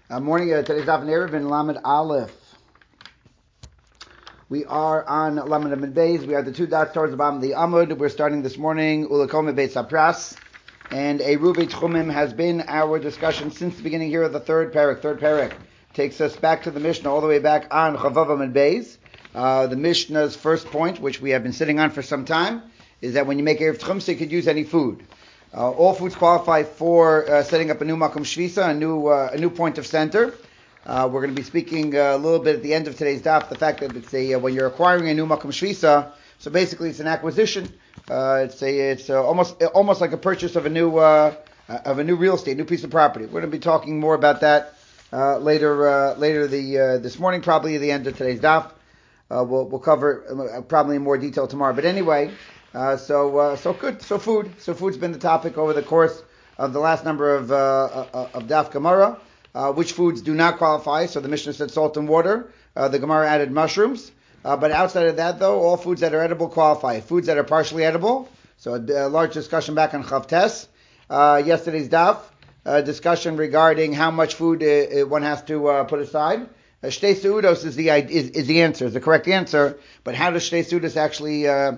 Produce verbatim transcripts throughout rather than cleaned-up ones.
Uh, morning, uh, today's Daf Erev in Lamed Aleph. We are on Lamed Amid Beis. We are the two dots towards the bottom of the Amud. We're starting this morning, Ulakom Beis Sapras. And Eruv Tchumim has been our discussion since the beginning here of the third parak. Third parak takes us back to the Mishnah, all the way back on Chavav Amid Beis. Uh, the Mishnah's first point, which we have been sitting on for some time, is that when you make Erev Tchum, so you could use any food. Uh, all foods qualify for uh, setting up a new Makom Shvisa, a new uh, a new point of center. Uh, we're going to be speaking uh, a little bit at the end of today's daf, the fact that it's a uh, when you're acquiring a new Makom Shvisa, so basically it's an acquisition. Uh, it's a it's uh, almost almost like a purchase of a new uh, of a new real estate, new piece of property. We're going to be talking more about that uh, later uh, later the uh, this morning, probably at the end of today's daf. Uh, we'll we'll cover uh, probably in more detail tomorrow. But anyway. Uh, so, uh, so good. So food. So food's been the topic over the course of the last number of uh, uh, of Daf Gemara. Uh, which foods do not qualify? So the Mishnah said salt and water. Uh, the Gemara added mushrooms. Uh, but outside of that, though, all foods that are edible qualify. Foods that are partially edible. So a, a large discussion back on Chavtes. Uh, yesterday's Daf uh, discussion regarding how much food uh, one has to uh, put aside. Uh, Shtei Seudos is the is, is the answer, is the correct answer. But how does Shtei Seudos actually uh,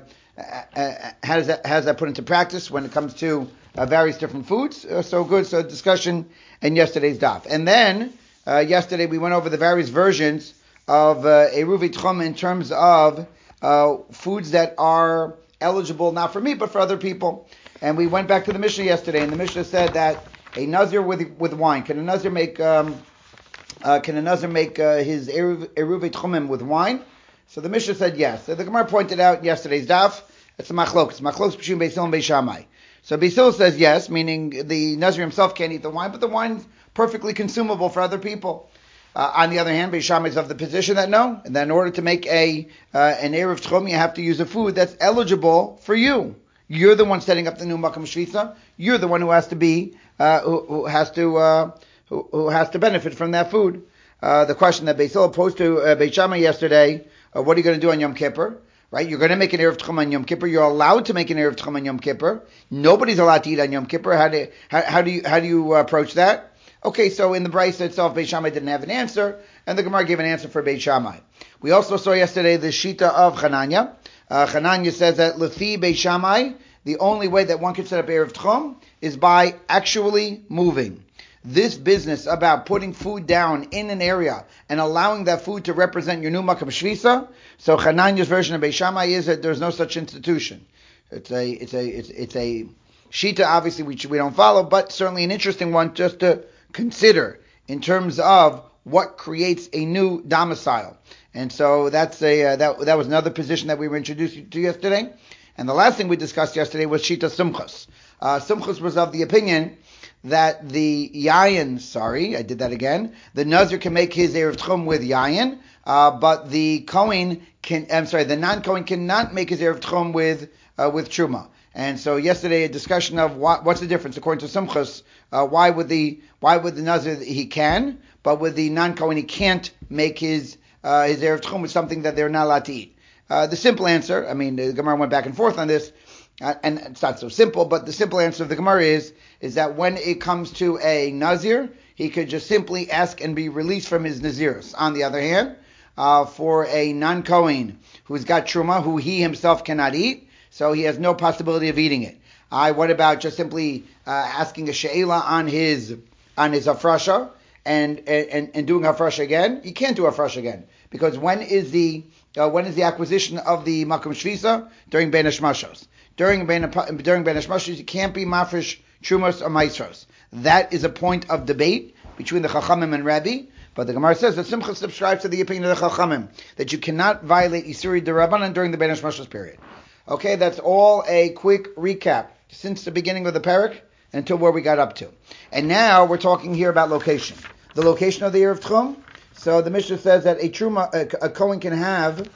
Uh, how does that how does that put into practice when it comes to uh, various different foods? Uh, so good. So discussion in yesterday's daf, and then uh, yesterday we went over the various versions of uh, Eruv Tchum in terms of uh, foods that are eligible not for me but for other people. And we went back to the Mishnah yesterday, and the Mishnah said that a nazir with with wine, can a nazir make um, uh, can a nazir make uh, his Eruv Tchumim with wine? So the Mishnah said yes. So the Gemara pointed out yesterday's daf, it's a machlok. It's a machlok between Beis Hillel and Beis Shammai. So Beis Hillel says yes, meaning the Nazir himself can't eat the wine, but the wine's perfectly consumable for other people. Uh, on the other hand, Beis Shammai is of the position that no, and that in order to make a uh, an Erev Tchum, you have to use a food that's eligible for you. You're the one setting up the new Makom Shvisa. You're the one who has to be, uh, who, who has to, uh, who, who has to benefit from that food. Uh, the question that Beis Hillel posed to uh, Beis Shammai yesterday. Uh, what are you going to do on Yom Kippur? Right? You're going to make an Erev Tchum on Yom Kippur. You're allowed to make an Erev Tchum on Yom Kippur. Nobody's allowed to eat on Yom Kippur. How do how, how do you how do you uh, approach that? Okay, so in the Brisa itself, Beis Shammai didn't have an answer, and the Gemara gave an answer for Beis Shammai. We also saw yesterday the Shita of Chananya. Uh, Chananya says that Lefi Beis Shammai, the only way that one can set up Erev Tchum is by actually moving. This business about putting food down in an area and allowing that food to represent your new Makom Shvisa. So Chananya's version of Beis Shammai is that there's no such institution. It's a it's a it's, it's a shita, obviously which we don't follow, but certainly an interesting one just to consider in terms of what creates a new domicile. And so that's a uh, that that was another position that we were introduced to yesterday. And the last thing we discussed yesterday was Shita Simchas. Uh, Simchas was of the opinion that the yayin, sorry, I did that again. The Nazir can make his Erev Tchum with yayin, uh, but the Kohen can, I'm sorry, the non-Kohen cannot make his Erev Tchum with uh, with Truma. And so yesterday a discussion of what, what's the difference according to Simchas. Uh, why would the why would the Nazir he can, but with the non-Kohen he can't make his uh, his Erev Tchum with something that they're not allowed to eat. Uh, the simple answer, I mean, the Gemara went back and forth on this. Uh, and it's not so simple, but the simple answer of the Gemara is, is that when it comes to a Nazir, he could just simply ask and be released from his Nazirus. On the other hand, uh, for a non-Kohen who's got Truma, who he himself cannot eat, so he has no possibility of eating it. Uh, what about just simply uh, asking a She'ela on his on his Hafrasha and, and, and doing Hafrasha again? You can't do Hafrasha again. Because when is the uh, when is the acquisition of the Makom Shvisa? During Bein Hashmashos. During Bein during Bein Hashmashos, you can't be mafresh Trumos or Maisros. That is a point of debate between the Chachamim and Rabbi. But the Gemara says that Simcha subscribes to the opinion of the Chachamim that you cannot violate Isuri Derabanan during the Bein Hashmashos period. Okay, that's all a quick recap since the beginning of the parak until where we got up to. And now we're talking here about location. The location of the Erev Tchum. So the Mishnah says that a Truma, a, a Kohen can have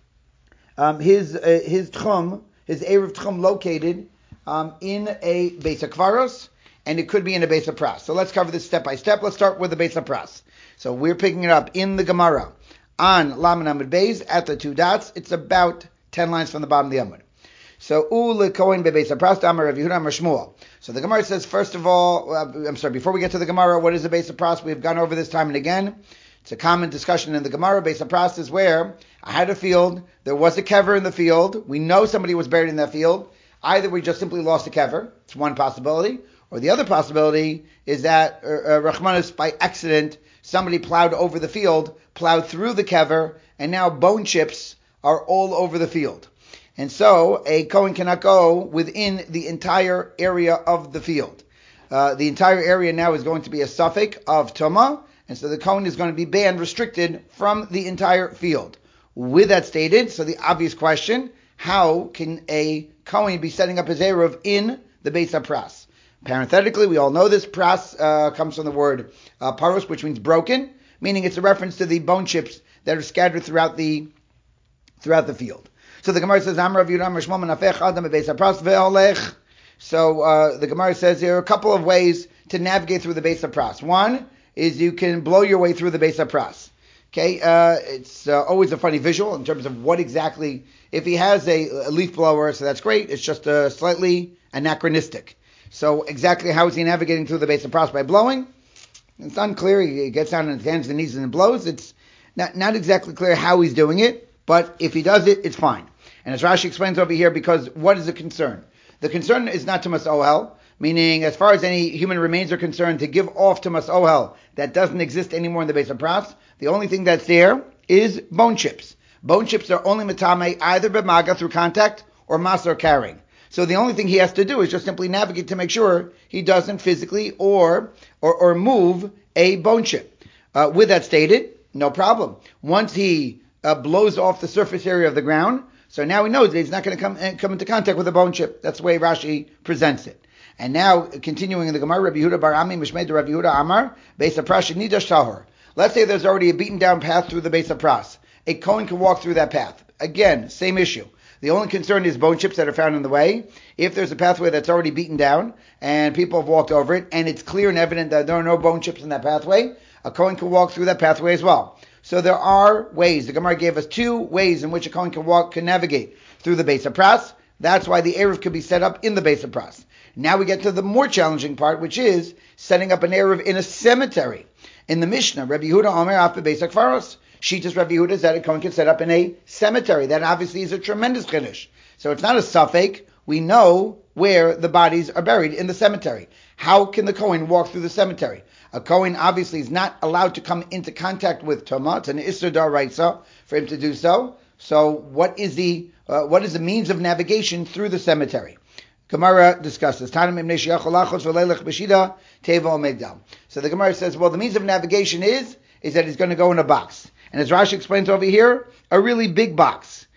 um, his uh, his Tchum, his Erev Tchum located um, in a Beis HaKvaros, and it could be in a Beis HaPras. So let's cover this step by step. Let's start with the Beis HaPras. So we're picking it up in the Gemara on Lamed Amud Beis at the two dots. It's about ten lines from the bottom of the Amud. So ule kohen bebeis apras damar Rav Yehuda amar Shmuel. So the Gemara says, first of all, uh, I'm sorry, before we get to the Gemara, what is the beis apras? We've gone over this time and again. It's a common discussion in the Gemara. Beis apras is where I had a field, there was a kever in the field, we know somebody was buried in that field. Either we just simply lost a kever, it's one possibility, or the other possibility is that uh, uh, Rachmanis, by accident, somebody plowed over the field, plowed through the kever, and now bone chips are all over the field. And so a Kohen cannot go within the entire area of the field. Uh, the entire area now is going to be a suffix of Tumah, and so the Kohen is going to be banned, restricted from the entire field. With that stated, so the obvious question, how can a Kohen be setting up his Eruv in the Beis HaPras? Parenthetically, we all know this. Pras uh, comes from the word uh, paros, which means broken, meaning it's a reference to the bone chips that are scattered throughout the throughout the field. So the Gemara says, Amar Rav Yehuda amar Shmuel menafech adam bebeis hapras ve'olech. So uh, the Gemara says there are a couple of ways to navigate through the Beis HaPras. One is you can blow your way through the Beis HaPras. Okay, uh, it's uh, always a funny visual in terms of what exactly, if he has a, a leaf blower, so that's great, it's just uh, slightly anachronistic. So exactly how is he navigating through the Beis HaPras? By blowing? It's unclear. He gets down on his hands and knees and blows. It's not, not exactly clear how he's doing it, but if he does it, it's fine. And as Rashi explains over here, because what is the concern? The concern is not Tumas Ohel, meaning as far as any human remains are concerned, to give off Tumas Ohel, that doesn't exist anymore in the Beis HaPras. The only thing that's there is bone chips. Bone chips are only metame either b'maga through contact or masar carrying. So the only thing he has to do is just simply navigate to make sure he doesn't physically or or, or move a bone chip. Uh, with that stated, no problem. Once he uh, blows off the surface area of the ground, so now he knows that he's not going to come uh, come into contact with a bone chip. That's the way Rashi presents it. And now, continuing in the Gemara, Rabbi Yehuda bar Ami Mishmei Rabbi Yehuda Amar Beis HaPras Nidash Tahor. Let's say there's already a beaten down path through the Beis HaPras. A Kohen can walk through that path. Again, same issue. The only concern is bone chips that are found in the way. If there's a pathway that's already beaten down and people have walked over it and it's clear and evident that there are no bone chips in that pathway, a Kohen can walk through that pathway as well. So there are ways. The Gemara gave us two ways in which a Kohen can walk, can navigate through the Beis HaPras. That's why the Eruv could be set up in the Beis HaPras. Now we get to the more challenging part, which is setting up an Eruv in a cemetery. In the Mishnah, Rabbi Yehuda Omer Af Beis HaKfaros. Shitas Rabbi Yehuda is that a Kohen can set up in a cemetery. That obviously is a tremendous chiddush. So it's not a suffix. We know where the bodies are buried, in the cemetery. How can the Kohen walk through the cemetery? A Kohen obviously is not allowed to come into contact with Tumah. It's an Isser D'Oraisa for him to do so. So what is the uh, what is the means of navigation through the cemetery? Gemara discusses. So the Gemara says, well, the means of navigation is is that he's going to go in a box. And as Rashi explains over here, a really big box.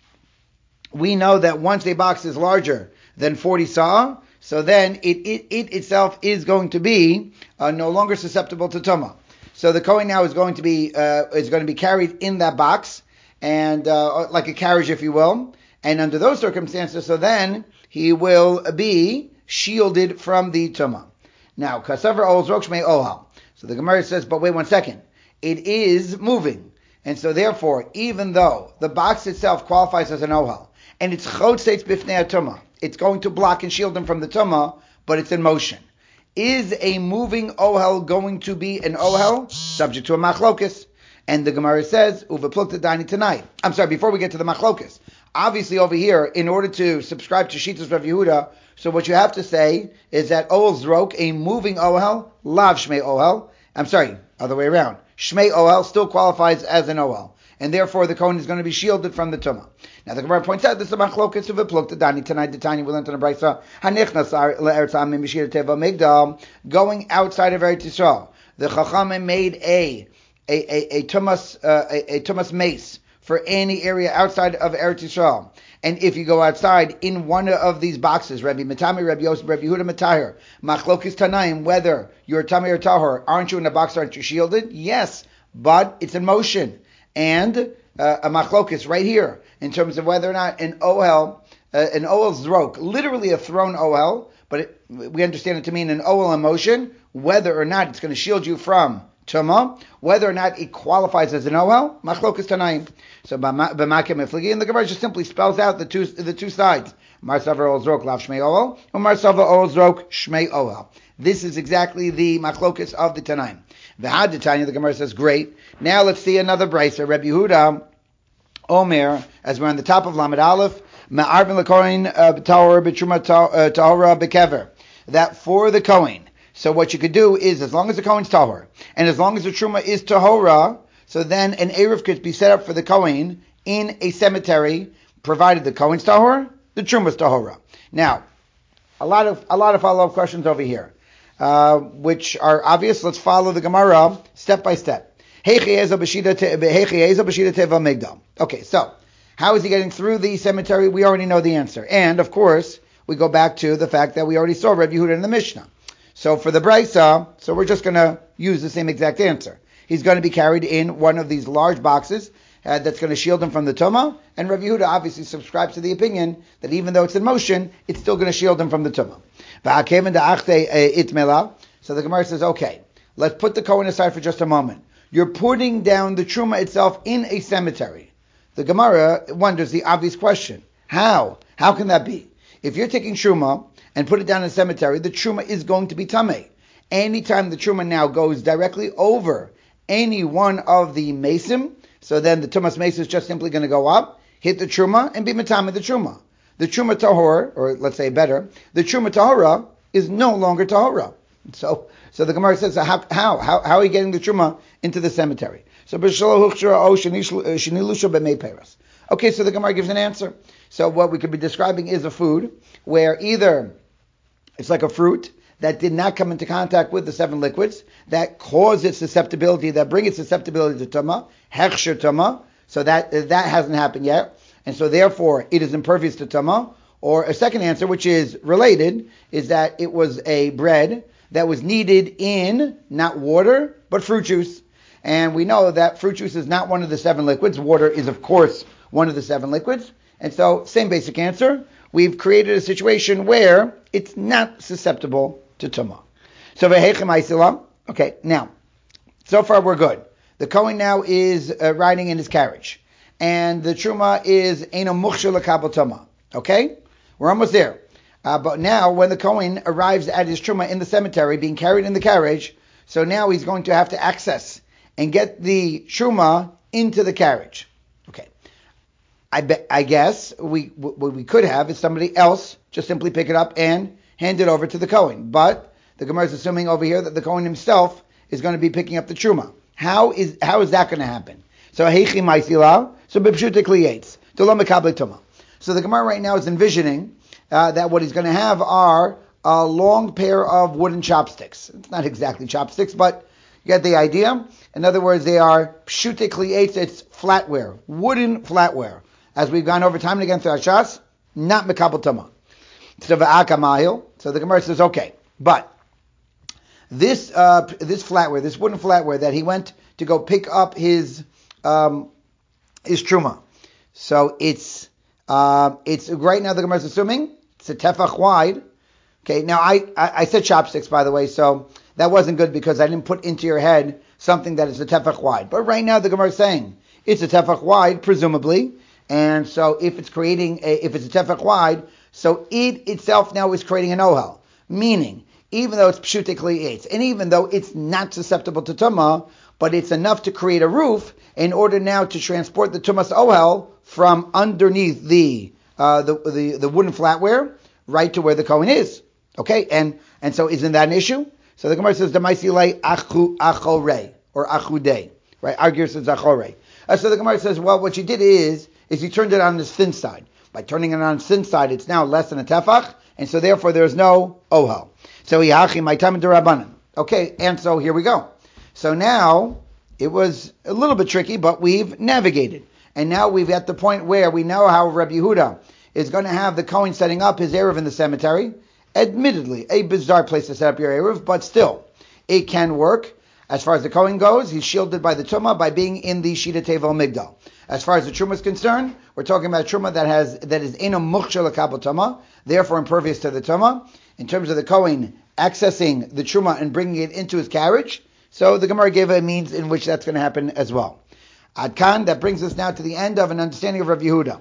We know that once a box is larger than forty saw, so then it, it, it itself is going to be uh, no longer susceptible to Tumah. So the Kohen now is going to be uh, is going to be carried in that box, and uh, like a carriage, if you will. And under those circumstances, so then he will be shielded from the Tumah. Now, Kasavar Ol Zrok Shmei Ohal. So the Gemara says, but wait one second. It is moving. And so therefore, even though the box itself qualifies as an Ohal, and it's Chotzeitz Bifnei Tumah, it's going to block and shield him from the Tumah, but it's in motion. Is a moving Ohel going to be an Ohel? Subject to a Machlokus. And the Gemara says, Uveplukta Dani tonight. I'm sorry, before we get to the Machlokus. Obviously over here, in order to subscribe to Shitas Rav Yehuda, so what you have to say is that Ohel Zrok, a moving Ohel, Lav Shmei Ohel, I'm sorry, other way around. Shmei Ohel still qualifies as an Ohel. And therefore the Kohen is going to be shielded from the Tumah. Now the Gemara points out this is a Machlokus of a pluk to Dani tonight. The tiny will learn on the Brisa. Hanichnas le'eretz ha'amim b'shir teva migdal, going outside of Eretz Yisrael. The Chachamim made a a a, a Tumas uh, a, a Tumas mace for any area outside of Eretz Yisrael. And if you go outside in one of these boxes, Rabbi Matami, Rabbi Yosef, Rabbi Yehuda Matahir, Machlokis Tanaim, whether you're Tamei or Tahor, aren't you in a box, aren't you shielded? Yes, but it's in motion. And uh, a Machlokis right here, in terms of whether or not an Ohel, uh, an Ohel Zrok, literally a thrown Ohel, but it, we understand it to mean an Ohel in motion, whether or not it's going to shield you from Tumah, whether or not it qualifies as an Ohel, Machlokas Tanaim. So B'makim Mefligi, and the Gemara just simply spells out the two the two sides. Marsavar Ozrok Lav Shmei Ohel, or Marsavar Ozrok Shmei Ohel. This is exactly the machlokus of the Tanaim. V'had the Tanya, the Gemara says, great. Now let's see another brisa. Rabbi Yehuda Omer, as we're on the top of Lamed Aleph, Ma'arvin l'kohen b'tahor b'truma tahora b'kever. That for the Kohen. So what you could do is, as long as the Kohen's tahor, and as long as the truma is tahora, so then an eruv could be set up for the Kohen in a cemetery, provided the Kohen's tahor, the truma's tahora. Now, a lot of a lot of follow-up questions over here, uh, which are obvious. Let's follow the Gemara step by step. Okay, so how is he getting through the cemetery? We already know the answer. And, of course, we go back to the fact that we already saw Rabbi Yehuda in the Mishnah. So for the Brisa, so we're just going to use the same exact answer. He's going to be carried in one of these large boxes uh, that's going to shield him from the Tumah. And Rabbi Yehuda obviously subscribes to the opinion that even though it's in motion, it's still going to shield him from the Tumah. So the Gemara says, okay, let's put the Kohen aside for just a moment. You're putting down the Truma itself in a cemetery. The Gemara wonders the obvious question. How? How can that be? If you're taking Truma and put it down in a cemetery, the Truma is going to be Tameh. Anytime the Truma now goes directly over any one of the Mesim, so then the Tumas Mesim is just simply going to go up, hit the Truma, and be Matame the Truma. The Truma Tahor, or let's say better, the Truma Tahora is no longer Tahora. So, so the Gemara says, how, how, how, how are you getting the Truma into the cemetery? So, okay, so the Gemara gives an answer. So what we could be describing is a food where either it's like a fruit that did not come into contact with the seven liquids, that cause its susceptibility, that bring its susceptibility to Tumah, Hechsher Tumah, so that that hasn't happened yet, and so therefore it is impervious to Tumah. Or a second answer, which is related, is that it was a bread that was kneaded in not water, but fruit juice. And we know that fruit juice is not one of the seven liquids. Water is, of course, one of the seven liquids. And so, same basic answer. We've created a situation where it's not susceptible to Tumah. So, okay, now, so far we're good. The Kohen now is uh, riding in his carriage. And the Truma is Eino Mukhshel L'Kabel Tumah. Okay? We're almost there. Uh, but now, when the Kohen arrives at his Truma in the cemetery, being carried in the carriage, so now he's going to have to access and get the Truma into the carriage. Okay. I bet, I guess we what we could have is somebody else just simply pick it up and hand it over to the Kohen. But the Gemara is assuming over here that the Kohen himself is going to be picking up the Truma. How is how is that going to happen? So heichi ma'isila, so b'pshuta kliyetz, d'lo mekabel Tumah. So the Gemara right now is envisioning Uh, that what he's going to have are a long pair of wooden chopsticks. It's not exactly chopsticks, but you get the idea. In other words, they are pshute klietz, it's flatware, wooden flatware. As we've gone over time and again through our Shas, not mekabel Tumah. So v'aka mahil. So the Gemara says, okay, but this uh, this flatware, this wooden flatware that he went to go pick up his um, his truma. So it's uh, it's right now the Gemara is assuming it's a tefach wide. Okay, now I, I, I said chopsticks, by the way, so that wasn't good because I didn't put into your head something that is a tefach wide. But right now the Gemara is saying it's a tefach wide, presumably, and so if it's creating a, if it's a tefach wide, so it itself now is creating an ohel, meaning even though it's pshute klietz, and even though it's not susceptible to tumah, but it's enough to create a roof in order now to transport the tumas ohel from underneath the uh, the, the the wooden flatware right to where the kohen is. Okay, and and so isn't that an issue? So the Gemara says the ma'asilei achu achorei or achudei, right? Argues says achorei. Uh, so the Gemara says, well, what you did is is you turned it on this thin side. By turning it on the thin side, it's now less than a tefach, and so therefore there is no ohel. So yachi my time derabanan. Okay, and so here we go. So now it was a little bit tricky, but we've navigated, and now we've at the point where we know how Rabbi Yehuda is going to have the kohen setting up his eruv in the cemetery. Admittedly, a bizarre place to set up your eruv, but still, it can work. As far as the kohen goes, he's shielded by the tumah by being in the shida tevel migdal. As far as the truma is concerned, we're talking about a truma that has that is eno mukhshel l'kabel tumah, therefore impervious to the tumah. In terms of the kohen accessing the truma and bringing it into his carriage, so the Gemara gave a means in which that's going to happen as well. Ad kan, that brings us now to the end of an understanding of Rabbi Yehuda.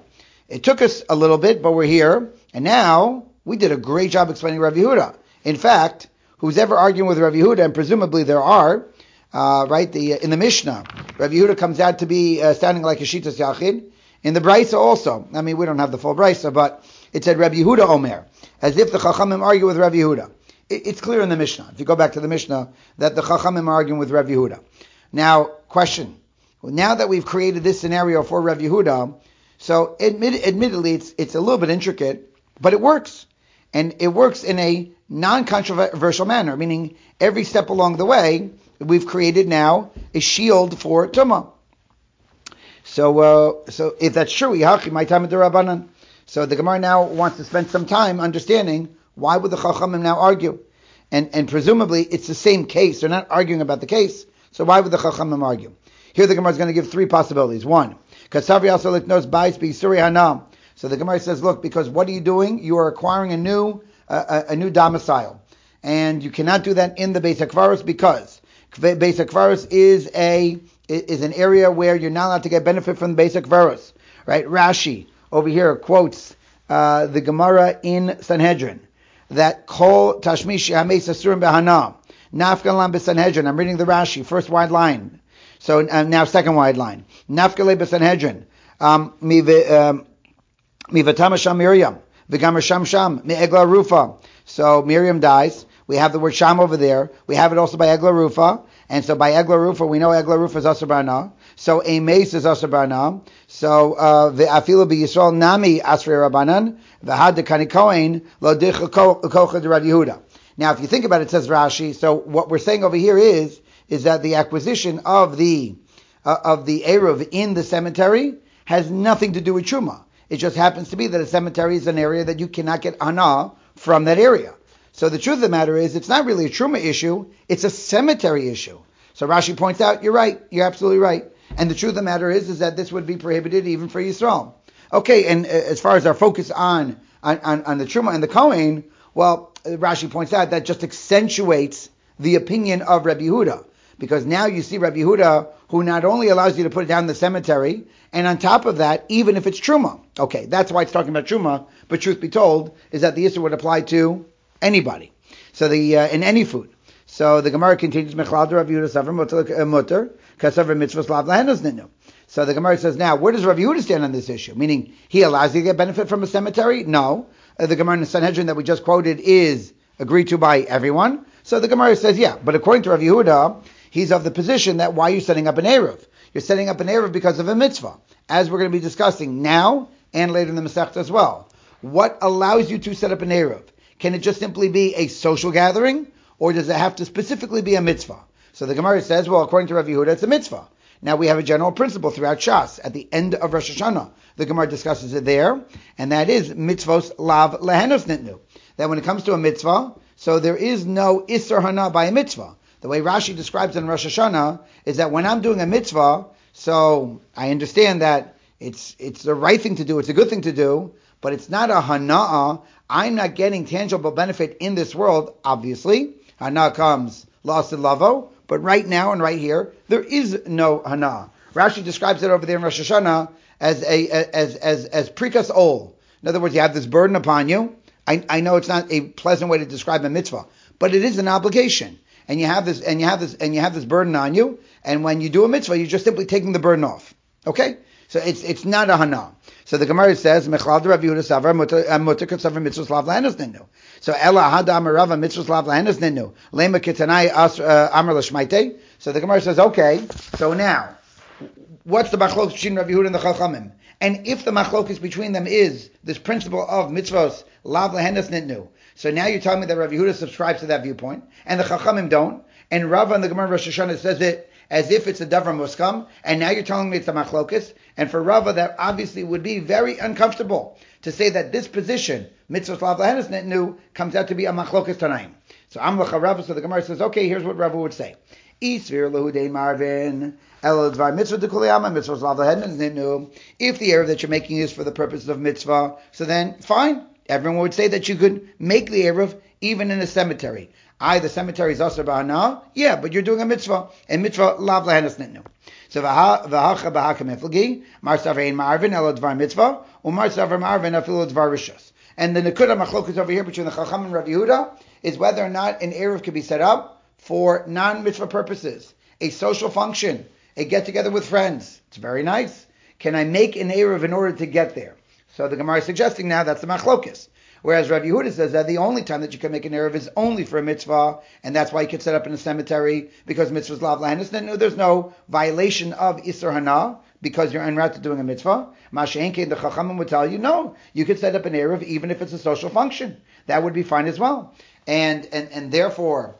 it took us a little bit, but we're here, and now we did a great job explaining Rav Yehuda. In fact, who's ever arguing with Rav Yehuda, and presumably there are, uh, right, the in the Mishnah, Rav Yehuda comes out to be uh, sounding like a Shitas Yachid. In the Brisa also, I mean, we don't have the full Brisa, but it said Rav Yehuda Omer, as if the Chachamim argue with Rav Yehuda. It, it's clear in the Mishnah, if you go back to the Mishnah, that the Chachamim are arguing with Rav Yehuda. Now, question. Now that we've created this scenario for Rav Yehuda, so admit, admittedly it's it's a little bit intricate, but it works. And it works in a non-controversial manner, meaning every step along the way, we've created now a shield for Tumah. So, uh, so if that's true, my time Rabbanan. So the Gemara now wants to spend some time understanding why would the Chachamim now argue, and and presumably it's the same case. They're not arguing about the case. So why would the Chachamim argue? Here the Gemara is going to give three possibilities. One, Kasavri also knows Bais B'Yisuri Hanam. So the Gemara says, look, because what are you doing? You are acquiring a new uh, a, a new domicile, and you cannot do that in the Beis HaKvaros because Beis HaKvaros is a is an area where you're not allowed to get benefit from the Beis HaKvaros, right? Rashi over here quotes uh, the Gemara in Sanhedrin that Kol Tashmish Hameis Asurim Behana Nafkan Lam B'Sanhedrin. I'm reading the Rashi, first wide line. So uh, now second wide line. Nafkale B'Sanhedrin. Um, Mivatama Sham Miriam. V'Gamar Sham Sham. Me'egla Rufa. So Miriam dies. We have the word Sham over there. We have it also by Egla Rufa. And so by Egla Rufa, we know Egla Rufa is Asur Barna. So a mace is Asur Barna. So Ve'afilu B'Yisrael Nami Asrei Rabbanan. V'had Dekani Kohen Lo Dicha Kocha de Rav Yehuda. Now, if you think about it, it says Rashi. So what we're saying over here is is that the acquisition of the uh, of the Eruv in the cemetery has nothing to do with Truma. It just happens to be that a cemetery is an area that you cannot get Hana from that area. So the truth of the matter is, it's not really a Truma issue, it's a cemetery issue. So Rashi points out, you're right, you're absolutely right. And the truth of the matter is, is that this would be prohibited even for Yisrael. Okay, and as far as our focus on, on, on, on the Truma and the Kohen, well, Rashi points out that just accentuates the opinion of Rabbi Yehuda. Because now you see Rabbi Yehuda, who not only allows you to put it down in the cemetery, and on top of that, even if it's Truma. Okay, that's why it's talking about Truma, but truth be told, is that the issue would apply to anybody. So the uh, in any food. So the Gemara continues, Mechlad Rabbi Yehuda Savar Mutter, Kasavar Mitzvah Slav Lahenos Ninu. So the Gemara says, now, where does Rabbi Yehuda stand on this issue? Meaning, he allows you to get benefit from a cemetery? No. Uh, the Gemara in the Sanhedrin that we just quoted is agreed to by everyone. So the Gemara says, yeah, but according to Rabbi Yehuda, he's of the position that why are you setting up an Eruv? You're setting up an Eruv because of a mitzvah, as we're going to be discussing now and later in the Masechta as well. What allows you to set up an Eruv? Can it just simply be a social gathering, or does it have to specifically be a mitzvah? So the Gemara says, well, according to Rabbi Yehuda, it's a mitzvah. Now we have a general principle throughout Shas. At the end of Rosh Hashanah, the Gemara discusses it there, and that is mitzvos lav lehenos nitnu. That when it comes to a mitzvah, so there is no isser hana by a mitzvah. The way Rashi describes it in Rosh Hashanah is that when I'm doing a mitzvah, so I understand that it's it's the right thing to do, it's a good thing to do, but it's not a hana'ah. I'm not getting tangible benefit in this world, obviously. Hana comes lost in lavo, but right now and right here, there is no hana. Rashi describes it over there in Rosh Hashanah as a as as as prikas ol. In other words, you have this burden upon you. I, I know it's not a pleasant way to describe a mitzvah, but it is an obligation. And you have this, and you have this, and you have this burden on you. And when you do a mitzvah, you're just simply taking the burden off. Okay, so it's it's not a hana. So the Gemara says, "Mechlad Rav Yehuda Savar Mutter Katsavar Mitzvos Lav Lahenos Ninu." So Ela Hada Amarava Mitzvos Lav Lahenos Ninu Lema Kitanai Amar Lashmaite. So the Gemara says, okay, so now what's the machlok between Rav Yehuda and the Chachamim? And if the machlokes between them is this principle of mitzvos lav lehenos nitnu, so now you're telling me that Rav Yehuda subscribes to that viewpoint, and the Chachamim don't, and Rava and the Gemara Rosh Hashanah says it as if it's a davar muskam, and now you're telling me it's a machlokes, and for Rava that obviously would be very uncomfortable to say that this position, mitzvos lav lehenos nitnu, comes out to be a machlokes tanaim. So Amlacha Rava, so the Gemara says, okay, here's what Rava would say. If the Eruv that you're making is for the purposes of mitzvah, so then fine. Everyone would say that you could make the Eruv even in a cemetery. I, the cemetery is asur b'hana, yeah, but you're doing a mitzvah, and mitzvah lav lehenos nitnu. So v'ha v'hacha b'haka miflagi, mar saver ein ma'arvin elo dvar mitzvah, umar saver ma'arvin afilu dvar rishus. And the nekuda machlokas over here between the Chacham and Rav Yehuda is whether or not an eruv could be set up for non-mitzvah purposes, a social function, a get-together with friends. It's very nice. Can I make an eruv in order to get there? So the Gemara is suggesting now that's the machlokas. Whereas Rav Yehuda says that the only time that you can make an eruv is only for a mitzvah, and that's why you could set up in a cemetery, because mitzvah's lav lahanis. Then there's no violation of Isser Hana, because you're en route to doing a mitzvah. Masha'enke, the Chachamim would tell you, no, you could set up an eruv even if it's a social function. That would be fine as well. And and, and therefore,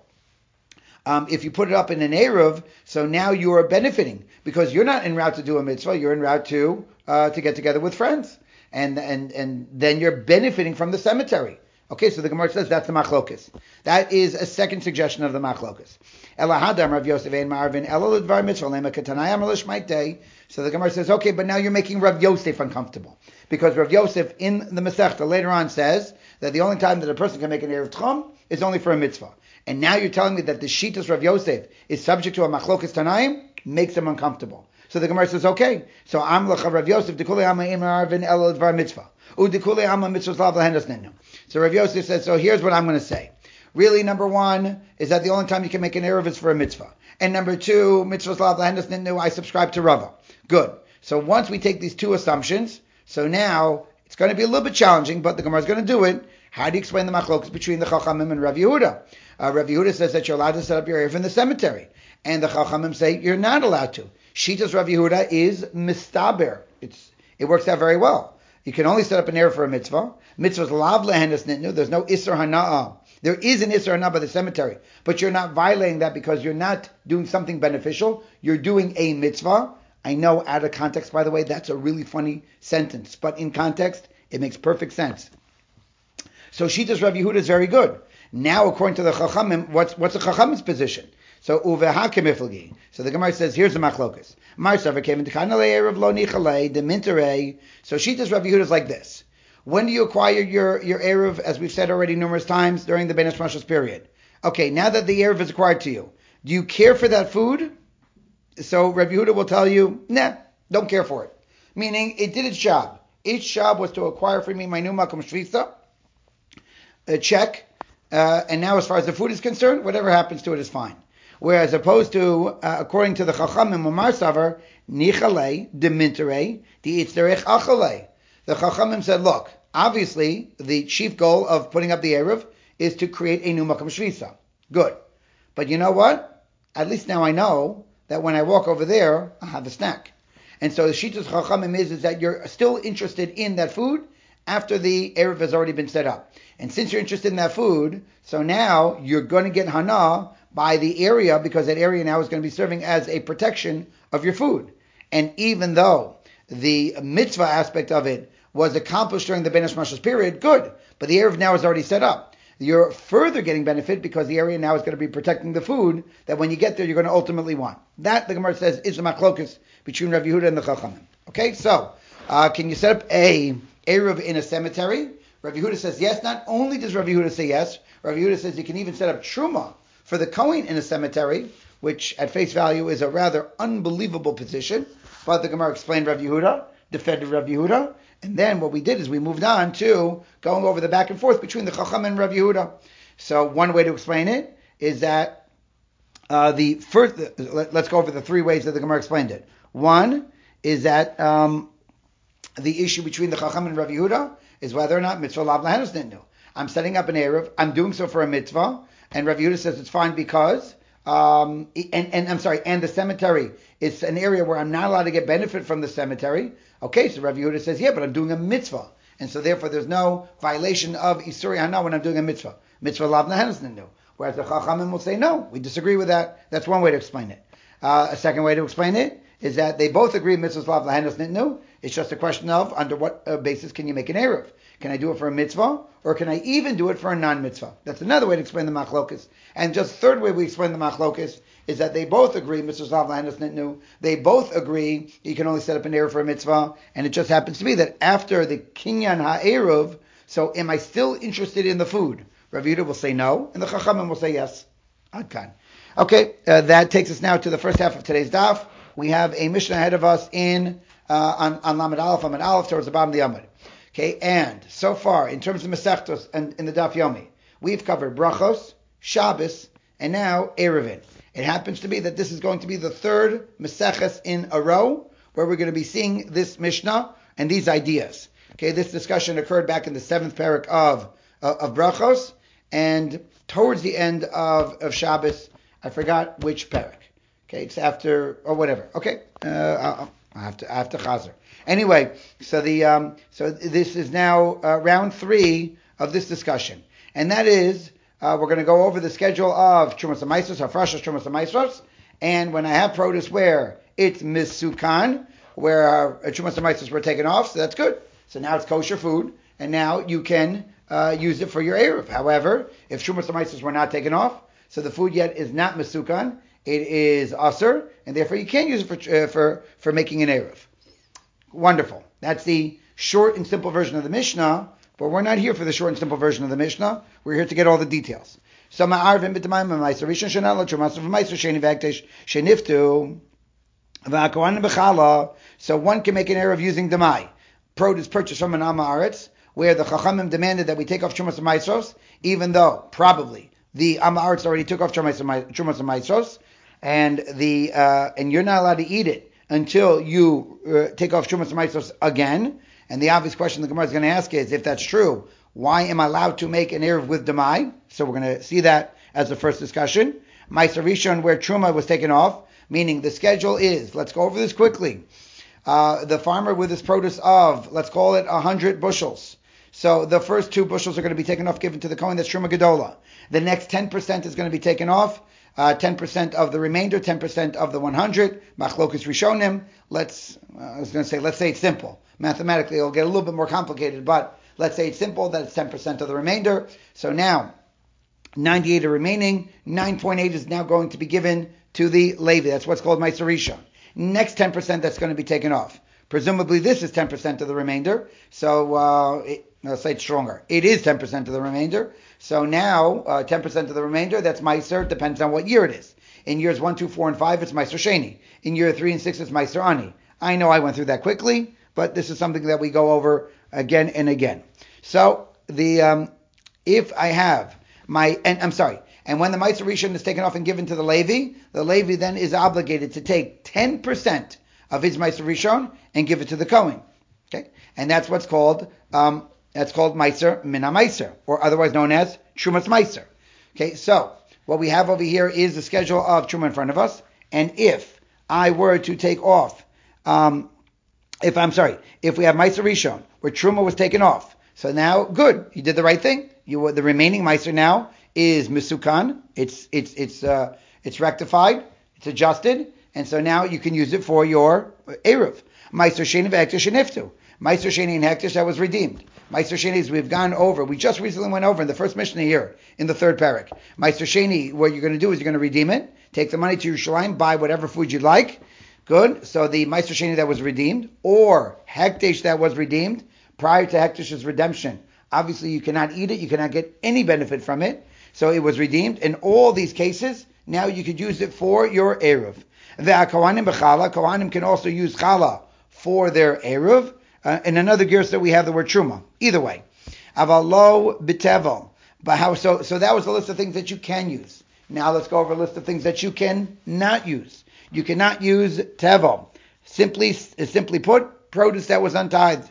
um, if you put it up in an eruv, so now you are benefiting, because you're not en route to do a mitzvah, you're en route to uh, to get together with friends. And, and and then you're benefiting from the cemetery. Okay, so the Gemara says that's the machlokas. That is a second suggestion of the machlokas. Elahadam Rav Yosef ein Marvin Elul Dvar Mitzvah Lema Katanayam Lishmait Day. So the Gemara says, okay, but now you're making Rav Yosef uncomfortable, because Rav Yosef in the Masechta later on says that the only time that a person can make an eruv tchum is only for a mitzvah. And now you're telling me that the Shitas Rav Yosef is subject to a machlokas Tanaim, makes him uncomfortable. So the Gemara says, okay, so Amlach Rav Yosef Dekuli Amma Marvin Elul Dvar Mitzvah. Udekuli Amma Mitzvah Lav Lahendas Nenu. So Rav Yosef says, so here's what I'm going to say. Really, number one is that the only time you can make an eruv is for a mitzvah. And number two, mitzvahs lav lahendas ninu, I subscribe to Rava. Good. So once we take these two assumptions, so now it's going to be a little bit challenging, but the Gemara is going to do it. How do you explain the machlokas between the Chachamim and Rav Yehuda? Uh, Rav Yehuda says that you're allowed to set up your eruv in the cemetery, and the Chachamim say you're not allowed to. Shitas Rav Yehuda is mistaber. It's it works out very well. You can only set up an eruv for a mitzvah. Mitzvahs lav lahendas ninu. There's no isser hana'ah. There is an isser hana'ah by the cemetery, but you're not violating that because you're not doing something beneficial. You're doing a mitzvah. I know out of context, by the way, that's a really funny sentence, but in context, it makes perfect sense. So Shitas Rav Yehuda is very good. Now, according to the Chachamim, what's what's the Chachamim's position? So uveha kemiflagi. So the Gemara says, here's the machlokas. Marsaver came into kanalei erev lo nichalei de minterei. So Shitas Rav Yehuda is like this. When do you acquire your your erev? As we've said already numerous times during the Ben Hashmashos period. Okay, now that the erev is acquired to you, do you care for that food? So Rav Yehuda will tell you, nah, don't care for it. Meaning, it did its job. Its job was to acquire for me my new makom shvisa, a check, uh, and now as far as the food is concerned, whatever happens to it is fine. Whereas opposed to, uh, according to the Chachamim, Umar Savar, Nichalei, de Minterei, de Itzderech Achalei. The Chachamim said, look, obviously, the chief goal of putting up the Erev is to create a new makom shvisa. Good. But you know what? At least now I know that when I walk over there, I have a snack. And so the Shitas Chachamim is, is that you're still interested in that food after the Erev has already been set up. And since you're interested in that food, so now you're going to get hana by the area, because that area now is going to be serving as a protection of your food. And even though the mitzvah aspect of it was accomplished during the Ben Hashmashos period, good. But the Erev now is already set up. You're further getting benefit because the area now is going to be protecting the food that when you get there, you're going to ultimately want. That, the Gemara says, is the machlokas between Rav Yehuda and the Chachamim. Okay, so, uh, can you set up a Erev in a cemetery? Rav Yehuda says yes. Not only does Rav Yehuda say yes, Rav Yehuda says you can even set up Truma for the Kohen in a cemetery, which at face value is a rather unbelievable position. But the Gemara explained Rav Yehuda, defended Rav Yehuda, and then what we did is we moved on to going over the back and forth between the Chacham and Rav Yehuda. So one way to explain it is that uh, the first, let, let's go over the three ways that the Gemara explained it. One is that um, the issue between the Chacham and Rav Yehuda is whether or not mitzvah lav lahanos ninu. I'm setting up an Erev, I'm doing so for a mitzvah, and Rav Yehuda says it's fine because, um, and, and I'm sorry, and the cemetery is an area where I'm not allowed to get benefit from the cemetery. Okay, so Rav Yehuda says, yeah, but I'm doing a mitzvah. And so therefore there's no violation of Isuri Hana when I'm doing a mitzvah. Mitzvah lav lahanos ninu. Whereas the Chachamim will say, no, we disagree with that. That's one way to explain it. Uh, a second way to explain it is that they both agree mitzvahs lav lahanos ninu. It's just a question of under what uh, basis can you make an Erev? Can I do it for a mitzvah, or can I even do it for a non-mitzvah? That's another way to explain the machlokas. And just the third way we explain the machlokas is that they both agree mitzvahs lav lahanos ninu. They both agree you can only set up an Erev for a mitzvah, and it just happens to be that after the kinyan ha'erev, so am I still interested in the food? Rav Yehuda will say no, and the Chachamim will say yes. Adkan. Okay, uh, that takes us now to the first half of today's daf. we have a Mishnah ahead of us in uh, on, on Lamed Aleph, Lamed Aleph, towards the bottom of the Amud. Okay, and so far, in terms of Masechtos and in the Daf Yomi, we've covered Brachos, Shabbos, and now Erevin. It happens to be that this is going to be the third Maseches in a row where we're going to be seeing this Mishnah and these ideas. Okay, this discussion occurred back in the seventh parak of uh, of Brachos, and towards the end of, of Shabbos, I forgot which parak. Okay, it's after or whatever. Okay, uh, I'll, I have to I have to chazer. Anyway, so the um, so this is now uh, round three of this discussion, and that is uh, we're going to go over the schedule of Trumas HaMaisros, Hafrashas Trumas HaMaisros, and when I have produce where it's misukan, where uh, Trumas HaMaisros were taken off, so that's good. So now it's kosher food, and now you can uh, use it for your eruv. However, if Trumas HaMaisros were not taken off, so the food yet is not misukan, it is aser, and therefore you can't use it for uh, for for making an eruv. Wonderful. That's the short and simple version of the Mishnah, but we're not here for the short and simple version of the Mishnah. We're here to get all the details. So ma'arvim b'tamayim ma'maiser rishon shenala trumaser v'maiser sheni v'aktesh sheniftu v'akohanim b'chala. So one can make an eruv using demai. Produce purchased from an Am Haaretz, where the Chachamim demanded that we take off Trumas HaMaisros, even though probably the Am Haaretz already took off Trumas HaMaisros, and the uh, and you're not allowed to eat it until you uh, take off Trumas HaMaisros again. And the obvious question the Gemara is going to ask is, if that's true, why am I allowed to make an eruv with demai? So we're going to see that as the first discussion. Ma'aser Rishon, where Truma was taken off, meaning the schedule is, let's go over this quickly. Uh, the farmer with his produce of, let's call it one hundred bushels. So the first two bushels are going to be taken off, given to the Kohen, that's Truma Gedola. The next ten percent is going to be taken off, uh, ten percent of the remainder, ten percent of the one hundred. Machlokus Rishonim. Let's, uh, I was going to say, let's say it's simple. Mathematically, it'll get a little bit more complicated, but let's say it's simple, that it's ten percent of the remainder. So now, ninety-eight are remaining, nine point eight is now going to be given to the Levi. That's what's called Ma'aser Rishon. Next ten percent that's going to be taken off. Presumably this is ten percent of the remainder. So, uh, it, let's say it's stronger. It is ten percent of the remainder. So now, uh, ten percent of the remainder, that's Meiser, depends on what year it is. In years one, two, four, and five, it's Meiser Sheni. In year three and six, it's Meiser Ani. I know I went through that quickly, but this is something that we go over again and again. So, the um, if I have my, and I'm sorry, and when the Ma'aser Rishon is taken off and given to the Levi, the Levi then is obligated to take ten percent of his Ma'aser Rishon and give it to the Kohen. Okay, and that's what's called um, that's called Ma'aser Mina Ma'aser, or otherwise known as Trumas Ma'aser. Okay, so what we have over here is the schedule of Truma in front of us, and if I were to take off, um, if I'm sorry, if we have Ma'aser Rishon where Truma was taken off, so now good, you did the right thing. You the remaining Ma'aser now is misukan, it's it's it's uh, it's rectified, it's adjusted, and so now you can use it for your eruv. Ma'aser sheni v'hektish sheniftu. Ma'aser sheni and hektish that was redeemed. Ma'aser sheni is we've gone over. We just recently went over in the first Mishnah here in the third parak. Ma'aser sheni, what you're going to do is you're going to redeem it, take the money to Yerushalayim, buy whatever food you'd like. Good. So the Ma'aser sheni that was redeemed, or hektish that was redeemed prior to hektish's redemption. Obviously, you cannot eat it. You cannot get any benefit from it. So it was redeemed. In all these cases, now you could use it for your eruv. The Kohanim b'chala. Kohanim can also use chala for their eruv. Uh, in another girsa, we have the word truma. Either way, avalo b'tevel. But how? So, so that was the list of things that you can use. Now let's go over a list of things that you can not use. You cannot use tevel. Simply, simply put, produce that was untithed.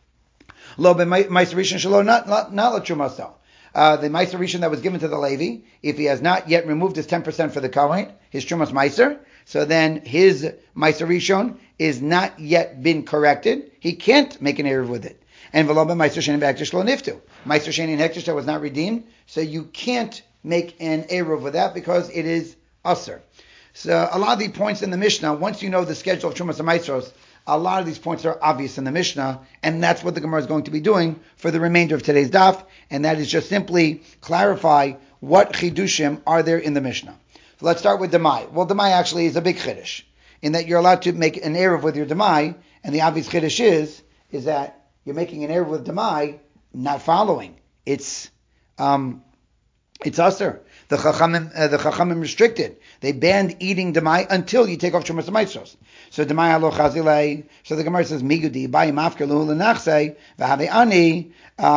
Lo b'ma'aser rishon shelo not not not la trumaso. Uh, the Ma'aser Rishon that was given to the Levi, if he has not yet removed his ten percent for the Kohen, his Trumas Ma'aser, so then his Ma'aser Rishon is not yet been corrected. He can't make an eruv with it. And V'lo b'Ma'aser Sheni v'hektish lo niftu. Ma'aser Sheni and hektish that was not redeemed, so you can't make an eruv with that because it is aser. So a lot of the points in the Mishnah, once you know the schedule of Trumas and Ma'aseros, a lot of these points are obvious in the Mishnah, and that's what the Gemara is going to be doing for the remainder of today's daf, and that is just simply clarify what chidushim are there in the Mishnah. So let's start with Demai. Well, Demai actually is a big chiddush, in that you're allowed to make an eruv with your Demai, and the obvious chiddush is, is that you're making an eruv with Demai, not following. It's, um, it's aser. The Chachamim, uh, the Chachamim restricted. They banned eating demai until you take off Trumas Maisros. So demai alo chazilei. So the Gemara says migudi bai mafker lu lenachsei v'havei ani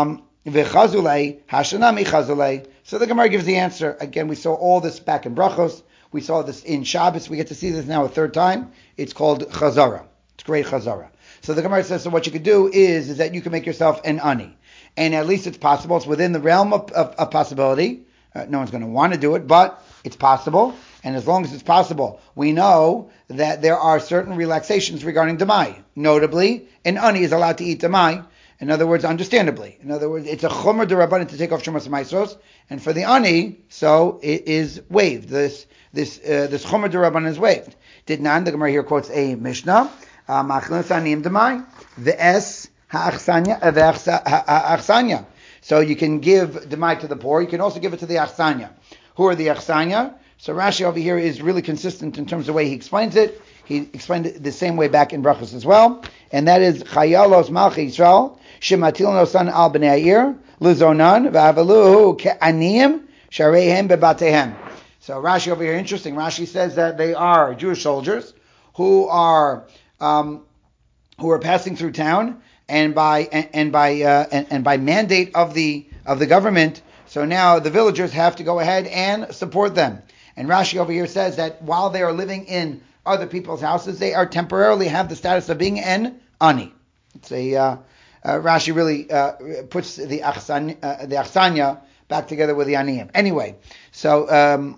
v'chazulei hashanami chazulei. So the Gemara gives the answer. Again, we saw all this back in Brachos. We saw this in Shabbos. We get to see this now a third time. It's called chazara. It's great chazara. So the Gemara says, so what you could do is, is that you can make yourself an ani. And at least it's possible. It's within the realm of, of, of possibility. Uh, no one's going to want to do it, but it's possible. And as long as it's possible, we know that there are certain relaxations regarding demai. Notably, an ani is allowed to eat demai. In other words, understandably. In other words, it's a chomer derabbanan to take off shumas maisos. And for the ani, so it is waived. This this uh, this chomer derabbanan is waived. Did not, the Gemara here quotes a Mishnah. Machlin sanim demai. The S ha'achsanya, the achsanya. So you can give demai to the poor. You can also give it to the achsanya. Who are the achsanya? So Rashi over here is really consistent in terms of the way he explains it. He explained it the same way back in Brachos as well. And that is Chayalos Malchi Yisrael Shematil Nosan Al Bnei Yair Lizonan V'Avaluhu Ke'aniyim Shareihem Bebatehem. So Rashi over here, interesting. Rashi says that they are Jewish soldiers who are um, who are passing through town, and by and, and by uh, and, and by mandate of the of the government. So now the villagers have to go ahead and support them. And Rashi over here says that while they are living in other people's houses, they are temporarily have the status of being an ani. It's a uh, uh, Rashi really uh, puts the achsanya, uh, the achsanya back together with the aniyim. Anyway, so um,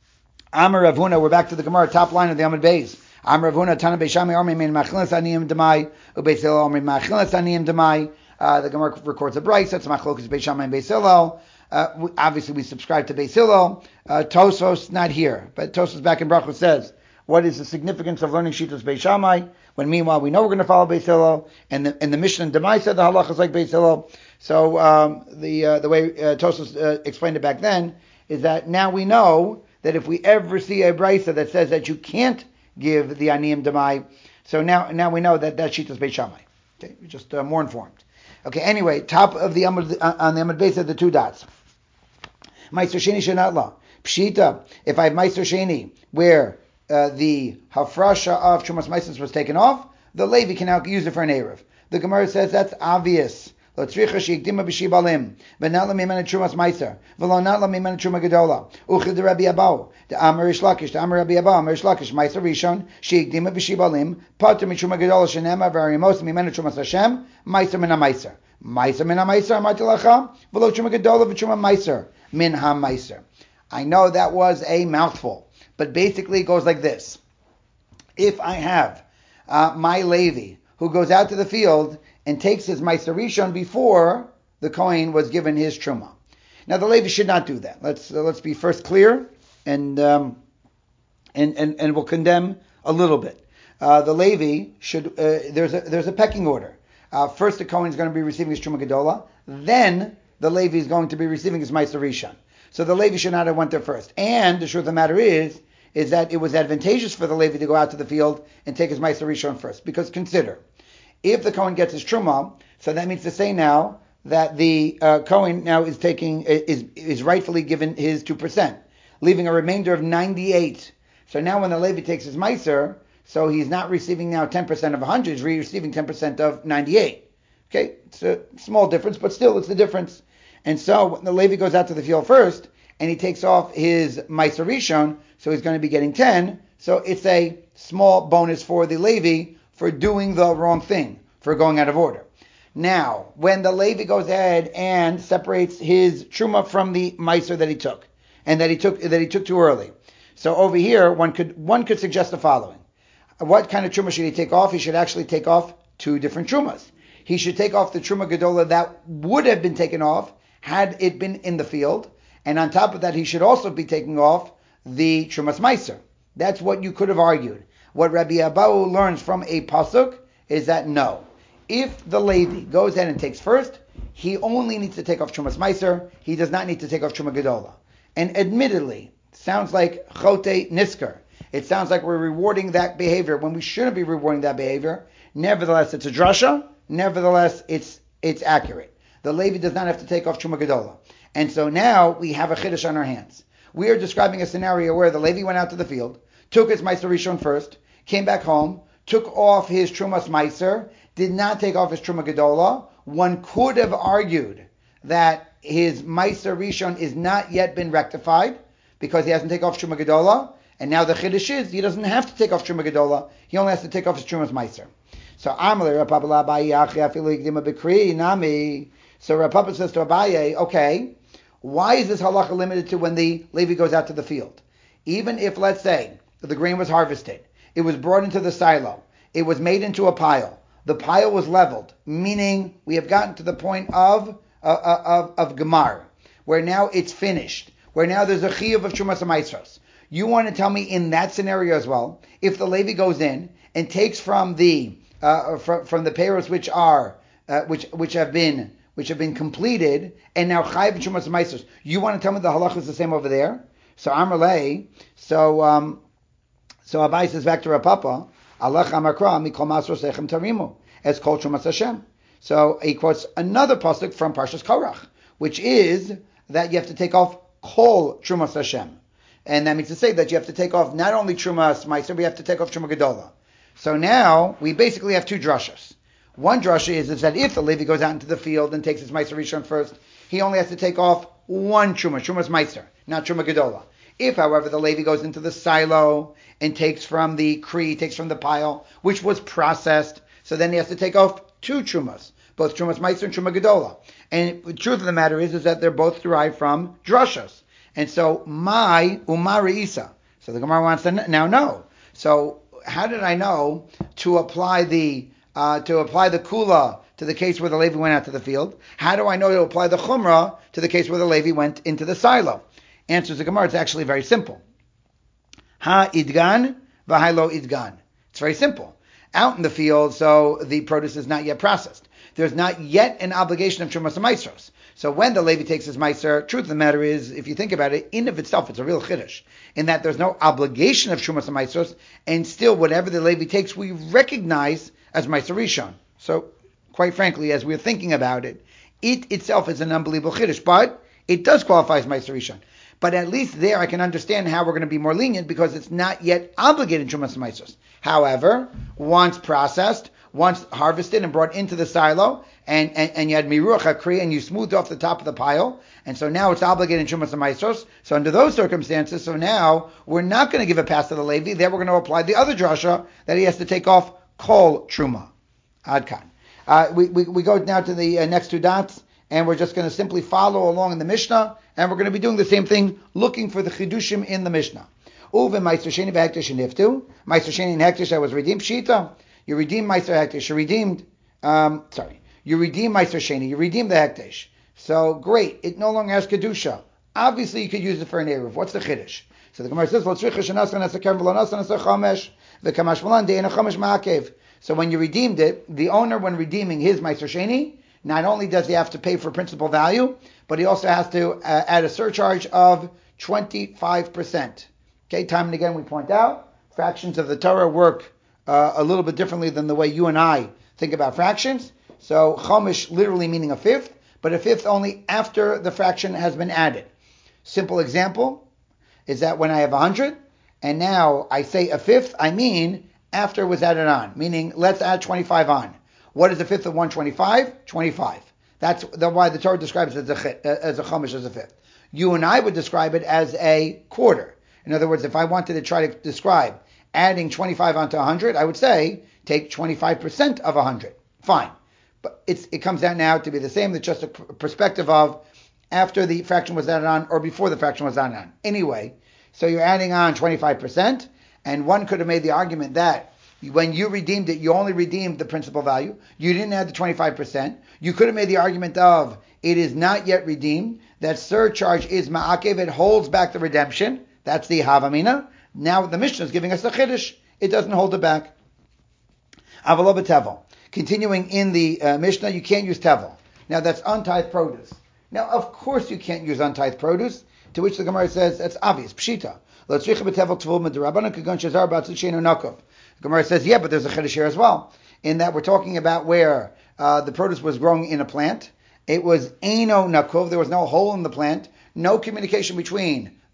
Amar Rav Huna, we're back to the Gemara, top line of the Amud Beis. Amar Rav Huna, Tana Beishami Armi Mein Machilas Aniyim Demai, Ubeis Hillel Armi Machilas Aniyim Demai. The Gemara records a brayso. It's Machlokas Beis Shammai and Beis Hillel. Uh, we, obviously, we subscribe to Beis Hillel. Uh, Tosfos not here, but Tosfos back in Brachos says, what is the significance of learning Shitas Beis Shammai? When meanwhile we know we're going to follow Beis Hillel, and the and the Mishnah and Demai said the halacha is like Beis Hillel. So um, the uh, the way uh, Tosfos uh, explained it back then is that now we know that if we ever see a brayso that says that you can't give the aniyim demai, so now now we know that that's Shitas Beis Shammai. Okay, we're just uh, more informed. Okay, anyway, top of the Amud, uh, on the Amud Beis of the two dots. Meiser Sheni Shenatla. Pshita, if I have Meiser Sheni, where uh, the hafrasha of Trumas Meisos was taken off, the Levi can now use it for an Erev. The Gemara says that's obvious. Lo tzricha sheikdima b'shibalim, v'nat l'mimena Trumas Meiser, v'lo nat l'mimena Truma Gedola. Uchid Rabbi Abau, the Amar Rish Lakish, the Amar Rabbi Abau, Amar Rish Lakish, Meiser Rishon, sheikdima b'shibalim, pater miTruma Gedola shenema v'arimos mimena Trumas Hashem, Meiser min ha-Meiser. Meiser min ha-Meiser, amarti lacha, v'lo Truma Gedola v'Truma Meiser min ha-Meiser. I know that was a mouthful, but basically it goes like this. If I have uh, my Levi who goes out to the field and takes his Meiser Rishon before the Kohen was given his Truma. Now the Levi should not do that. Let's uh, let's be first clear, and um, and and and we'll condemn a little bit. Uh, the Levi should uh, there's a there's a pecking order. Uh, first the Kohen is going to be receiving his Truma Gedola, then the Levi is going to be receiving his Meiser Rishon. So the Levi should not have went there first. And the truth of the matter is, is that it was advantageous for the Levi to go out to the field and take his Meiser Rishon first. Because consider, if the Kohen gets his Truma, so that means to say now that the uh, Kohen now is taking is is rightfully given his two percent, leaving a remainder of ninety-eight. So now when the Levi takes his Meiser, so he's not receiving now ten percent of one hundred, he's receiving ten percent of ninety-eight. Okay, it's a small difference, but still it's the difference. And so when the Levi goes out to the field first, and he takes off his Meiser Rishon, so he's going to be getting ten. So it's a small bonus for the Levi for doing the wrong thing, for going out of order. Now, when the Levi goes ahead and separates his Truma from the Meiser that he took, and that he took that he took too early. So over here, one could one could suggest the following. What kind of Truma should he take off? He should actually take off two different Trumas. He should take off the Truma Gedola that would have been taken off had it been in the field, and on top of that, he should also be taking off the Trumas Meiser. That's what you could have argued. What Rabbi Abau learns from a pasuk is that no, if the Levi goes ahead and takes first, he only needs to take off Trumas Meiser. He does not need to take off Truma Gedola. And admittedly, it sounds like Chote Nisker. It sounds like we're rewarding that behavior when we shouldn't be rewarding that behavior. Nevertheless, it's a drasha. Nevertheless, it's it's accurate. The Levi does not have to take off Truma Gedola. And so now we have a chiddush on our hands. We are describing a scenario where the Levi went out to the field, took his Meiser Rishon first, came back home, took off his Trumas Meiser, did not take off his Truma Gedola. One could have argued that his Meiser Rishon is not yet been rectified because he hasn't taken off Truma Gedola, and now the Chiddush is he doesn't have to take off Truma Gedola, he only has to take off his Trumas Meiser. So Amalei Rav Papa Abaye Achi Afilu Yikdima B'Kri Nami. So Rav Papa says to Abaye, okay, why is this halacha limited to when the Levi goes out to the field? Even if, let's say, the grain was harvested, it was brought into the silo, it was made into a pile, the pile was leveled, meaning we have gotten to the point of uh, of, of Gemar, where now it's finished, where now there's a chiyuv of Trumas HaMaisros. You want to tell me in that scenario as well, if the Levi goes in and takes from the uh, from, from the payros which are uh, which which have been which have been completed and now chayiv Trumas HaMaisros, you want to tell me the halacha is the same over there? So Amalei, so um, so Abai says back to Rav Papa, Allah Amakra mikol masros echem tarimu as kol Trumas Hashem. So he quotes another pasuk from Parshas Korach, which is that you have to take off kol Trumas Hashem. And that means to say that you have to take off not only Trumas Meiser, but you have to take off Truma Gedola. So now we basically have two drashas. One drasha is, is that if the Levi goes out into the field and takes his Meiser Rishon first, he only has to take off one Truma, Trumas Meiser, not Truma Gedola. If, however, the Levi goes into the silo and takes from the Kri, takes from the pile, which was processed, so then he has to take off two Trumas, both Trumas Meiser and Truma Gedola. And the truth of the matter is, is that they're both derived from drashas. And so, my umari isa. So the Gemara wants to now know. So how did I know to apply the uh, to apply the kula to the case where the Levi went out to the field? How do I know to apply the chumrah to the case where the Levi went into the silo? Answers the Gemara. It's actually very simple. Ha idgan v'hailo idgan. It's very simple. Out in the field, so the produce is not yet processed. There's not yet an obligation of Trumas HaMaisros. So when the Levi takes his Meiser, truth of the matter is, if you think about it, in of itself, it's a real chiddush, in that there's no obligation of Trumas HaMaisros, and still whatever the Levi takes, we recognize as Meiser Rishon. So, quite frankly, as we're thinking about it, it itself is an unbelievable chiddush, but it does qualify as Meiser Rishon. But at least there I can understand how we're going to be more lenient because it's not yet obligated Trumas HaMaisros. However, once processed, once harvested and brought into the silo, and, and, and you had miruach hakri, and you smoothed off the top of the pile, and so now it's obligated in Trumas HaMaisros. So under those circumstances, so now we're not going to give a pass to the Levi. There we're going to apply the other drasha that he has to take off kol truma. Adkan. Uh, we, we we go now to the uh, next two dots, and we're just going to simply follow along in the Mishnah, and we're going to be doing the same thing, looking for the chidushim in the Mishnah. Uve meister sheni v'hektish niftu. Meister sheni and hektish that was redeemed. Pshita. You redeem meister hektish. You redeemed. Um, sorry. You redeem meister sheni. You redeem the hektish. So great. It no longer has kedusha. Obviously, you could use it for an eruv. What's the chiddush? So the Gemara says, so when you redeemed it, the owner, when redeeming his meister sheni, not only does he have to pay for principal value, but he also has to uh, add a surcharge of twenty-five percent. Okay, time and again we point out, fractions of the Torah work uh, a little bit differently than the way you and I think about fractions. So chomish literally meaning a fifth, but a fifth only after the fraction has been added. Simple example is that when I have one hundred, and now I say a fifth, I mean after it was added on, meaning let's add twenty-five on. What is a fifth of one hundred twenty-five? twenty-five. That's the, why the Torah describes it as a, as a chomish, as a fifth. You and I would describe it as a quarter. In other words, if I wanted to try to describe adding twenty-five onto one hundred, I would say take twenty-five percent of one hundred. Fine. But it's, it comes out now to be the same. It's just a perspective of after the fraction was added on or before the fraction was added on. Anyway, so you're adding on twenty-five percent, and one could have made the argument that when you redeemed it, you only redeemed the principal value. You didn't add the twenty-five percent. You could have made the argument of it is not yet redeemed. That surcharge is ma'akev. It holds back the redemption. That's the Havamina. Now the Mishnah is giving us the Chiddush. It doesn't hold it back. Avalo b'tevel. Continuing in the uh, Mishnah, you can't use tevel. Now that's untithed produce. Now of course you can't use untithed produce, to which the Gemara says that's obvious. Pshita. The Gemara says, yeah, but there's a Chiddush here as well, in that we're talking about where uh, the produce was growing in a plant. It was Eino Nakov. There was no hole in the plant. No communication between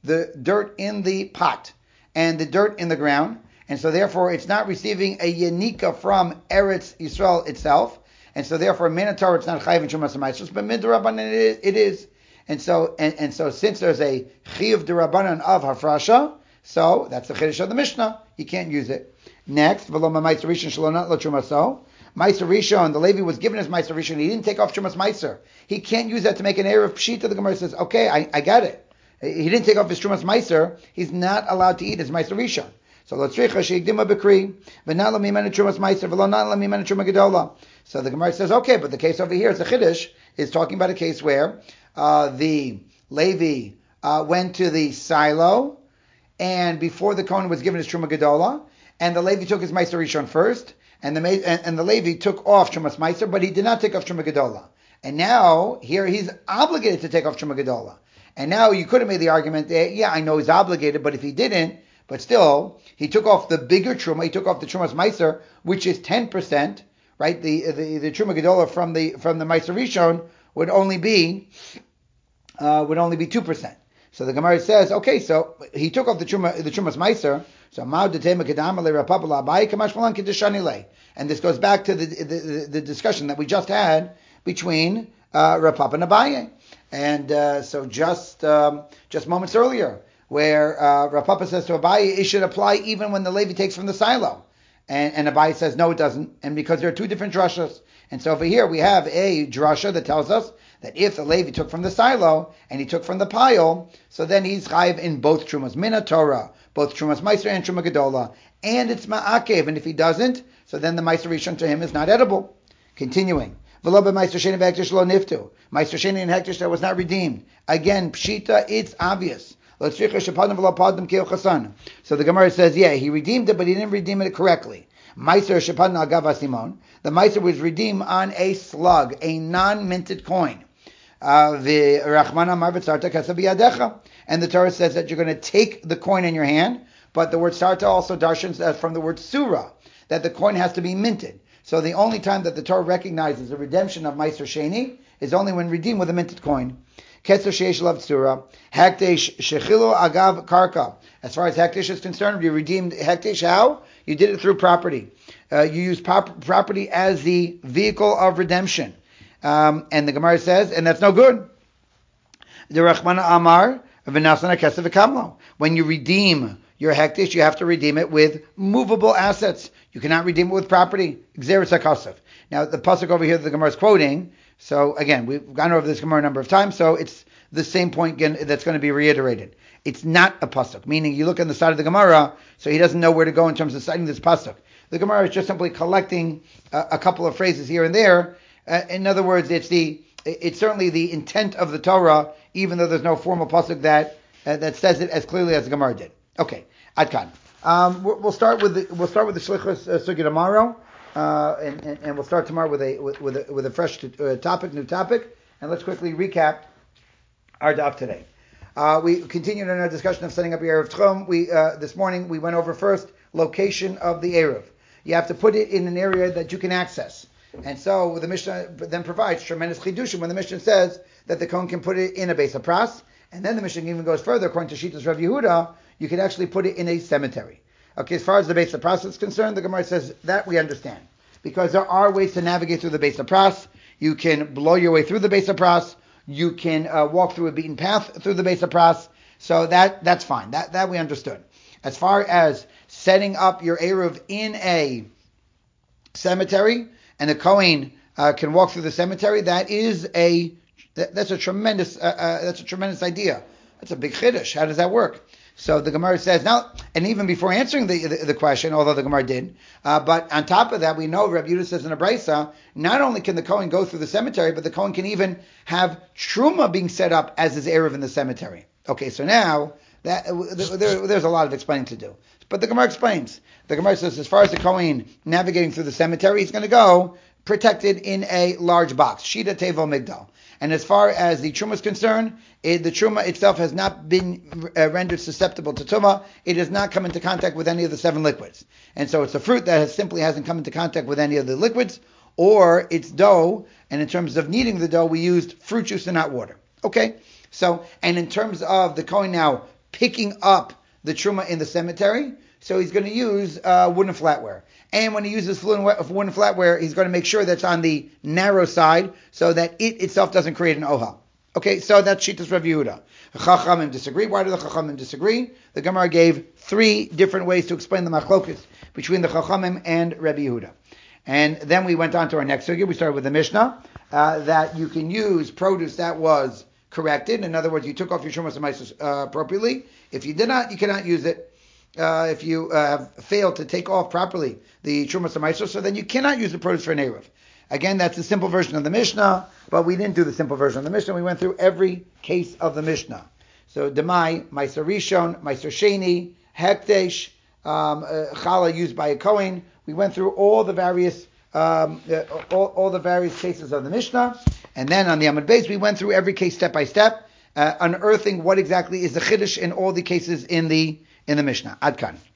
the dirt in the pot and the dirt in the ground, and so therefore it's not receiving a yenika from Eretz Yisrael itself, and so therefore Minotaur it's not chayiv in Trumas Meiser, but midrabanan it is. It is. And so and, and so since there's a chiyuv derabanan of hafrasha, so that's the chiddush of the Mishnah. You can't use it. Next, v'lo ma'meiser rishon shelo not lo trumaso. Meiser rishon, the Levi was given his meiser rishon. He didn't take off trumas meiser. He can't use that to make an error of pshita. The Gemara says, okay, I, I got it. He didn't take off his trumas meiser. He's not allowed to eat his meiser rishon. So l'tzricha sheikdima b'kri v'nat l'mimenu trumas meiser v'lo not l'mimenu truma gedola. So the Gemara says, okay, but the case over here is the chiddush is talking about a case where uh, the Levi uh, went to the silo, and before the Kohen was given his truma gedola, and the Levi took his meiser rishon first, and the and, and the Levi took off trumas meiser, but he did not take off truma gedola. And now here he's obligated to take off truma gedola. And now you could have made the argument that yeah, I know he's obligated, but if he didn't, but still he took off the bigger truma, he took off the trumas meiser, which is ten percent, right? The the, the truma gedola from the from the meiser rishon would only be uh, would only be two percent. So the Gemara says, okay, so he took off the truma, the trumas meiser. So ma'od detema kedama le rapapala abayi kamash malan kedishani le. And this goes back to the, the the discussion that we just had between uh, Rapapa and Abaye. And uh, so just um, just moments earlier, where uh, Rapapa says to Abaye, it should apply even when the Levi takes from the silo. And, and Abaye says, no, it doesn't. And because there are two different drashas. And so over here we have a drasha that tells us that if the Levi took from the silo and he took from the pile, so then he's chayiv in both trumas mina Torah, both trumas meiser and truma gedola, and it's ma'akev. And if he doesn't, so then the meiser rishon to him is not edible. Continuing. V'lo b'meiser sheni v'hektish lo niftu. Meiser sheni and hektish that was not redeemed. Again, pshita, it's obvious. So the Gemara says, yeah, he redeemed it, but he didn't redeem it correctly. Meiser shepadna agav asimon. The meiser was redeemed on a slug, a non-minted coin. Uh, and the Torah says that you're going to take the coin in your hand, but the word sarta also darshans that from the word surah, that the coin has to be minted. So the only time that the Torah recognizes the redemption of meiser sheni is only when redeemed with a minted coin. Ketzer sheish lav tzura, hekdesh shechilu agav karka. As far as hekdesh is concerned, you redeemed hekdesh how? You did it through property. Uh, you used pop- property as the vehicle of redemption. Um, and the Gemara says, and that's no good. The Rachmana Amar v'nasana kesef v'kamlo. When you redeem your hekdesh, you have to redeem it with movable assets. You cannot redeem it with property. Xeris hakasef. Now the pasuk over here that the Gemara is quoting. So again, we've gone over this Gemara a number of times, so it's the same point again that's going to be reiterated. It's not a pasuk, meaning you look on the side of the Gemara, so he doesn't know where to go in terms of citing this pasuk. The Gemara is just simply collecting uh, a couple of phrases here and there. Uh, in other words, it's the it's certainly the intent of the Torah, even though there's no formal pasuk that uh, that says it as clearly as the Gemara did. Okay, Adkan. Um, we'll start with the we'll start with the Shlichus uh, Sugya tomorrow. Uh, and, and, and we'll start tomorrow with a with, with a with a fresh uh, topic, new topic, and let's quickly recap our daf today. Uh, we continued in our discussion of setting up your Erev Tchum. We uh, this morning we went over first location of the Erev. You have to put it in an area that you can access, and so the Mishnah then provides tremendous chidushim when the Mishnah says that the Kohen can put it in a Beis HaPras, and then the Mishnah even goes further. According to Shitas Rav Yehuda, you can actually put it in a cemetery. Okay, as far as the Beis HaPras is concerned, the Gemara says that we understand. Because there are ways to navigate through the Beis HaPras. You can blow your way through the Beis HaPras. You can uh, walk through a beaten path through the Beis HaPras. So that that's fine. That that we understood. As far as setting up your Eruv in a cemetery, and the Kohen uh, can walk through the cemetery, that is a that, that's a tremendous uh, uh, that's a tremendous idea. That's a big chiddush. How does that work? So the Gemara says now, and even before answering the the, the question, although the Gemara did, uh, but on top of that, we know Rabbi Yehuda says in a brisa, not only can the Kohen go through the cemetery, but the Kohen can even have truma being set up as his erev in the cemetery. Okay, so now that there, there's a lot of explaining to do, but the Gemara explains. The Gemara says as far as the Kohen navigating through the cemetery, he's going to go protected in a large box, shida tevel migdal. And as far as the truma is concerned, it, the truma itself has not been uh, rendered susceptible to tuma. It has not come into contact with any of the seven liquids. And so it's a fruit that has, simply hasn't come into contact with any of the liquids, or it's dough, and in terms of kneading the dough, we used fruit juice and not water. Okay? So, and in terms of the Kohen now picking up the truma in the cemetery, so he's going to use uh, wooden flatware. And when he uses wooden flatware, he's going to make sure that's on the narrow side so that it itself doesn't create an oha. Okay, so that's Shittas Rav Yehuda. Chachamim disagree. Why do the Chachamim disagree? The Gemara gave three different ways to explain the machlokus between the Chachamim and Rabbi Yehuda. And then we went on to our next sugya. We started with the Mishnah, uh, that you can use produce that was corrected. In other words, you took off your Shumas and Maisos uh, appropriately. If you did not, you cannot use it. Uh, if you uh, have failed to take off properly the Shumas and Maisos, so then you cannot use the produce for an Eruv. Again, that's the simple version of the Mishnah, but we didn't do the simple version of the Mishnah. We went through every case of the Mishnah. So Demai, Meiser Rishon, Meiser Sheni, Hekdesh, um, uh, Chala used by a Kohen. We went through all the various um, uh, all, all the various cases of the Mishnah, and then on the Amud Beis we went through every case step by step, uh, unearthing what exactly is the Chiddush in all the cases in the in the Mishnah. Ad kan.